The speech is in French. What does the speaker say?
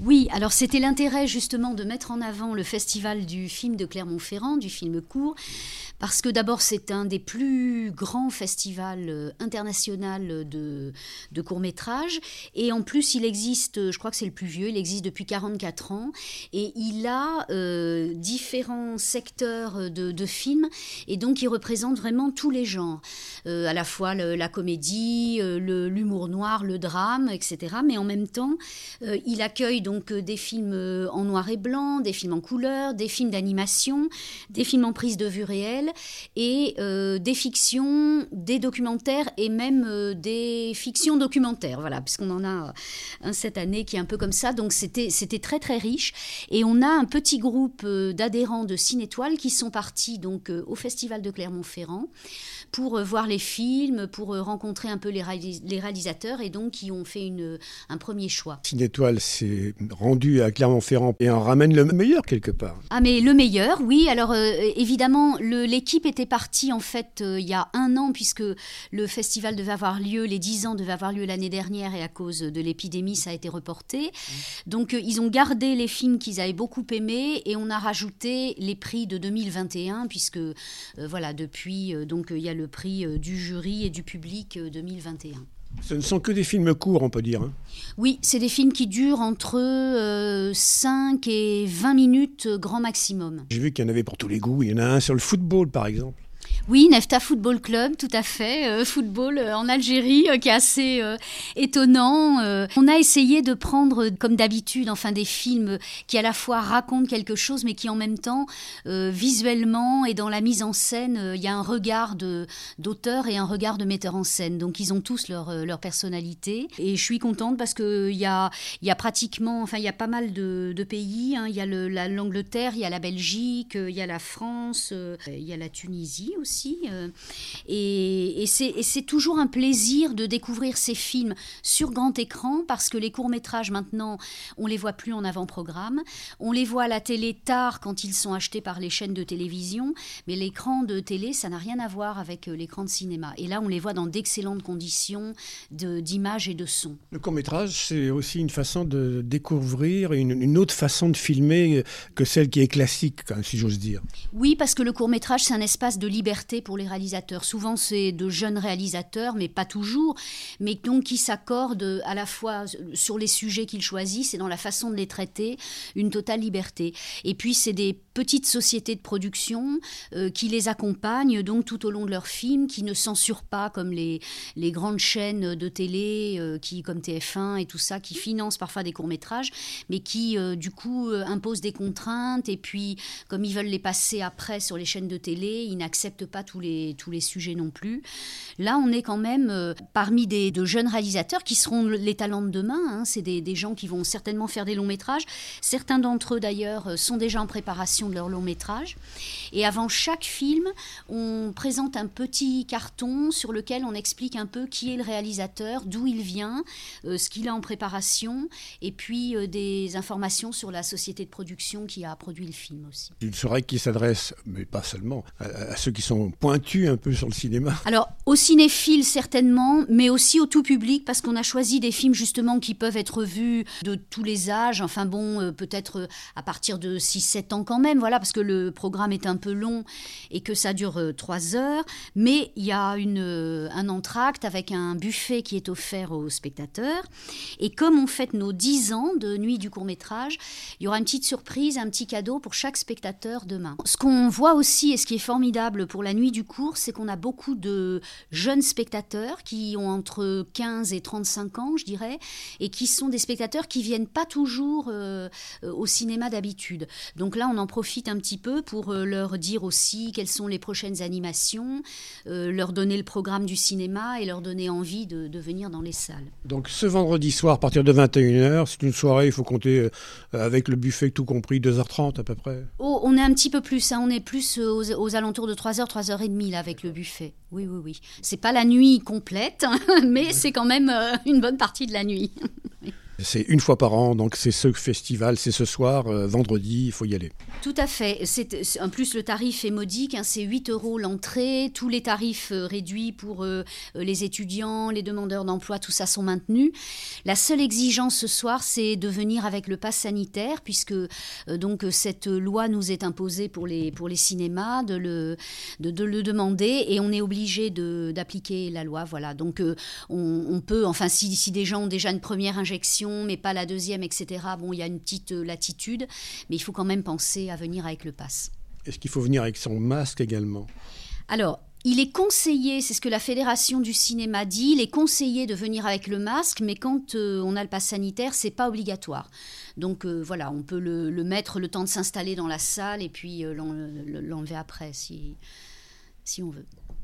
Oui, alors c'était l'intérêt justement de mettre en avant le festival du film de Clermont-Ferrand, du film court, parce que d'abord c'est un des plus grands festivals internationaux de courts-métrages, et en plus il existe, je crois que c'est le plus vieux, il existe depuis 44 ans, et il a différents secteurs de films, et donc il représente vraiment tous les genres, à la fois la comédie, l'humour noir, le drame, etc. Mais en même temps, il accueille donc des films en noir et blanc, des films en couleur, des films d'animation, des films en prise de vue réelle et des fictions, des documentaires et même des fictions documentaires. Voilà, puisqu'on en a un cette année qui est un peu comme ça. Donc c'était très très riche. Et on a un petit groupe d'adhérents de Cinétoile qui sont partis donc au Festival de Clermont-Ferrand pour voir les films, pour rencontrer un peu les réalisateurs et donc qui ont fait un premier choix. Cinétoile s'est rendu à Clermont-Ferrand et en ramène le meilleur quelque part. Ah mais le meilleur, oui. Alors évidemment, l'équipe était partie en fait il y a 1 an puisque le festival devait avoir lieu, les 10 ans devaient avoir lieu l'année dernière et à cause de l'épidémie ça a été reporté. Donc ils ont gardé les films qu'ils avaient beaucoup aimés et on a rajouté les prix de 2021 puisque voilà depuis donc il y a le prix du jury et du public 2021. Ce ne sont que des films courts, on peut dire. Oui, c'est des films qui durent entre 5 et 20 minutes grand maximum. J'ai vu qu'il y en avait pour tous les goûts. Il y en a un sur le football, par exemple. Oui, Nefta Football Club, tout à fait. Football en Algérie, qui est assez étonnant. On a essayé de prendre, comme d'habitude, enfin des films qui à la fois racontent quelque chose, mais qui en même temps, visuellement et dans la mise en scène, il y a un regard d'auteur et un regard de metteur en scène. Donc ils ont tous leur personnalité. Et je suis contente parce qu'il y a pratiquement, enfin il y a pas mal de pays. Hein. Il y a l'Angleterre, il y a la Belgique, il y a la France, il y a la Tunisie aussi. Et c'est toujours un plaisir de découvrir ces films sur grand écran parce que les courts-métrages maintenant, on les voit plus en avant-programme. On les voit à la télé tard quand ils sont achetés par les chaînes de télévision, mais l'écran de télé, ça n'a rien à voir avec l'écran de cinéma. Et là, on les voit dans d'excellentes conditions d'image et de son. Le court-métrage, c'est aussi une façon de découvrir une autre façon de filmer que celle qui est classique, si j'ose dire. Oui, parce que le court-métrage, c'est un espace de liberté pour les réalisateurs. Souvent, c'est de jeunes réalisateurs, mais pas toujours, mais donc qui s'accordent à la fois sur les sujets qu'ils choisissent et dans la façon de les traiter, une totale liberté. Et puis, c'est des petites sociétés de production qui les accompagnent donc tout au long de leurs films, qui ne censurent pas comme les grandes chaînes de télé comme TF1 et tout ça, qui financent parfois des courts-métrages, mais qui du coup imposent des contraintes et puis comme ils veulent les passer après sur les chaînes de télé, ils n'acceptent pas tous les sujets non plus. Là, on est quand même parmi de jeunes réalisateurs qui seront les talents de demain. Hein. C'est des gens qui vont certainement faire des longs métrages. Certains d'entre eux, d'ailleurs, sont déjà en préparation de leur long métrage. Et avant chaque film, on présente un petit carton sur lequel on explique un peu qui est le réalisateur, d'où il vient, ce qu'il a en préparation, et puis des informations sur la société de production qui a produit le film aussi. Une soirée qui s'adresse, mais pas seulement, à ceux qui sont pointus un peu sur le cinéma. Alors, aux cinéphiles certainement, mais aussi au tout public, parce qu'on a choisi des films justement qui peuvent être vus de tous les âges, enfin bon, peut-être à partir de 6-7 ans quand même, voilà, parce que le programme est un peu long et que ça dure 3 heures, mais il y a un entracte avec un buffet qui est offert aux spectateurs, et comme on fête nos 10 ans de Nuit du court-métrage, il y aura une petite surprise, un petit cadeau pour chaque spectateur demain. Ce qu'on voit aussi, et ce qui est formidable pour la Nuit du court, c'est qu'on a beaucoup de jeunes spectateurs qui ont entre 15 et 35 ans, je dirais, et qui sont des spectateurs qui viennent pas toujours au cinéma d'habitude. Donc là, on en profite un petit peu pour leur dire aussi quelles sont les prochaines animations, leur donner le programme du cinéma et leur donner envie de venir dans les salles. Donc ce vendredi soir, à partir de 21h, c'est une soirée, il faut compter avec le buffet tout compris, 2h30 à peu près. Oh, on est un petit peu plus, hein, on est plus aux alentours de 3h, 3h30 là, avec le buffet. Oui. C'est pas la nuit complète, mais c'est quand même une bonne partie de la nuit. C'est une fois par an, donc c'est ce festival, c'est ce soir, vendredi, il faut y aller. Tout à fait. En plus, le tarif est modique, c'est 8 € l'entrée. Tous les tarifs réduits pour les étudiants, les demandeurs d'emploi, tout ça sont maintenus. La seule exigence ce soir, c'est de venir avec le pass sanitaire, puisque donc cette loi nous est imposée pour les cinémas, de le demander, et on est obligé d'appliquer la loi. Voilà. Donc on peut, enfin si des gens ont déjà une première injection, mais pas la deuxième, etc. Bon, il y a une petite latitude, mais il faut quand même penser à venir avec le pass. Est-ce qu'il faut venir avec son masque également ? Alors, il est conseillé, c'est ce que la Fédération du cinéma dit, il est conseillé de venir avec le masque, mais quand on a le pass sanitaire, c'est pas obligatoire. Donc voilà, on peut le mettre le temps de s'installer dans la salle et puis l'enlever après si on veut.